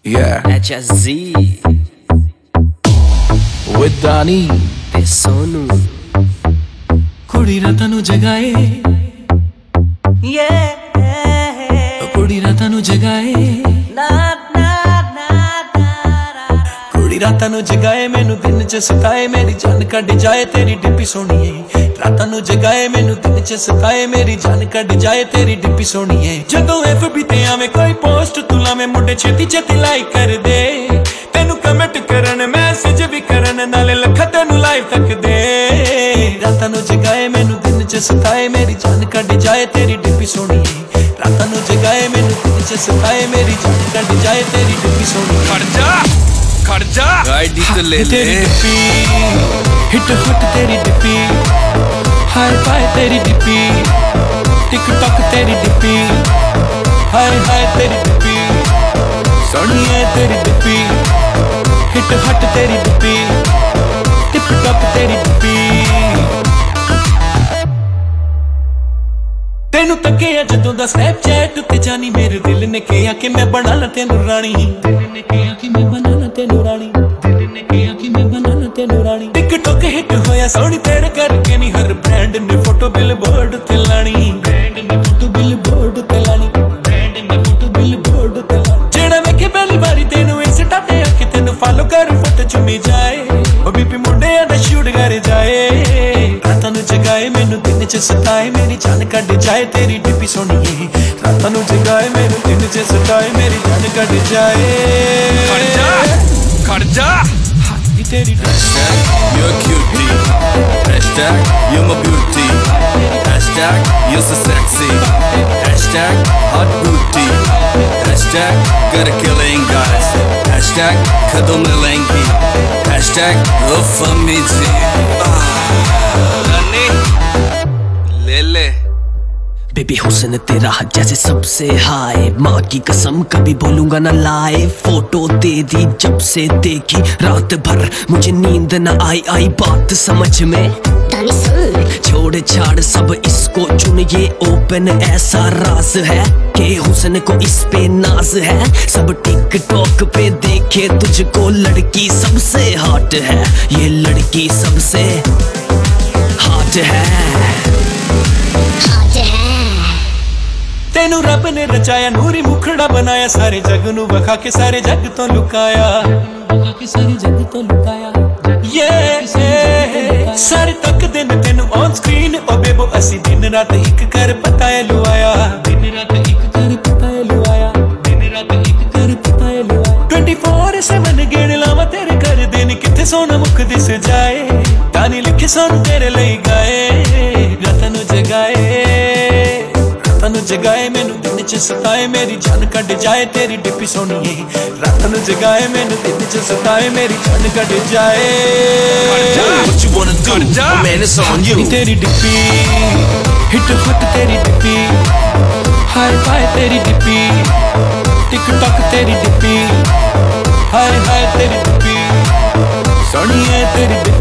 Yeah. HSZ with Dani ते सोनू कुड़ी रातां नू जगाए कुड़ी रातां नू जगाए कुड़ी रातां नू जगाए मैनू दिन च सताए मेरी जान कट जाए तेरी डिप्पी सोहणीए रातां नू जगाए मैनू दिन च सताए मेरी जान कट जाए तेरी डिप्पी सोहणीए जदों FB ते आवे कोई पोस्ट तू लावे मुंडे छेती छेती लाइक कर दे तेनू कमेंट करन मैसेज भी करन नाले लखा तेनू लाइव तक दे रातां नू जगाए मैनू दिन च सताए मेरी जान कट जाए तेरी डिप्पी सोहणीए रातां नू जगाए मैनू दिन च सताए मेरी जान कट जाए तेरी डिप्पी सोहणीए खड़ जा आईडी तो ले ले तेरी डिप्पी हिट हट तेरी डिप्पी हाय बाय तेरी डिप्पी टिकटॉक तेरी डिप्पी हाय हाय तेरी डिप्पी सोहनी है तेरी डिप्पी हिट हट तेरी डिप्पी टिकटॉक तेरी डिप्पी तेनू तके जदों दा स्नैपचैट उत्ते जानी मेरे दिल ने कहा कि मैं बना ला तेनू रानी दिल ने कहा कि मैं बना ला तेनू रानी दिल ने कहा कि मैं बना ला तेनू रानी टिकटॉक हिट होया सोहनी तेरे करके नहीं हर ब्रांड ने फोटो बिलबोर्ड ते लानी ब्रांड ने फोटो बिलबोर्ड ते लानी ब्रांड ने फोटो बिलबोर्ड ते लानी जेड़ा वेखे पहली बारी तेनू इंस्टा ते आके तेनू फॉलो कर फोटो चुमी जाए ओ बीपी मुंडे दा शूट कर जाए रातां नू जगाए मैनू दिन च सताए मेरी जान कट जाए तेरी डिप्पी सोहणीए रातां नू जगाए मैनू दिन च सताए मेरी जान कट जाए खड़ जा तेरी Hashtag you're a cutie Hashtag you're my beauty Hashtag you're so sexy Hashtag hot booty Hashtag gotta kill ain't guys Hashtag kado milengi Hashtag ufamiji Dani ले ले बेबी हुस्न तेरा जैसे सबसे हाय माँ की कसम कभी बोलूंगा ना लाए फोटो तेरी जब से देखी रात भर मुझे नींद न आई बात समझ में छोड़ छाड़ सब इसको चुन ये ओपन ऐसा राज है कि हुस्न को इस पे नाज है सब टिकटॉक पे देखे तुझको लड़की सबसे हॉट है ये लड़की सबसे हॉट है तेनू रब ने रचाया नूरी मुखड़ा बनाया सारे जग नू वखा के सारे जग तो लुकाया सारे जग तो लुकाया ये सारे तक दिन तेनू ऑन स्क्रीन ओ बेबो असी दिन रात एक कर पताए लुआया दिन रात एक कर पताए लुआया दिन रात एक कर पताए लुआया 24/7 गेड़ लावा तेरे कर दिन किथे सोना मुख दिस जाए तानी लिखे सोनू तेरे लई गाए रातां नू जगाए रातां नू जगाए मैनू दिन च सताए मेरी जान कट जाए तेरी डिप्पी सोहणीए रातां नू जगाए मैनू दिन च सताए मेरी जान कट जाए What you wanna do? Man, it's on you तेरी डिप्पी हिट हट तेरी डिप्पी हाय बाय तेरी डिप्पी टिकटॉक तेरी डिप्पी हाय हाय तेरी डिप्पी सोहणी है तेरी डिप्पी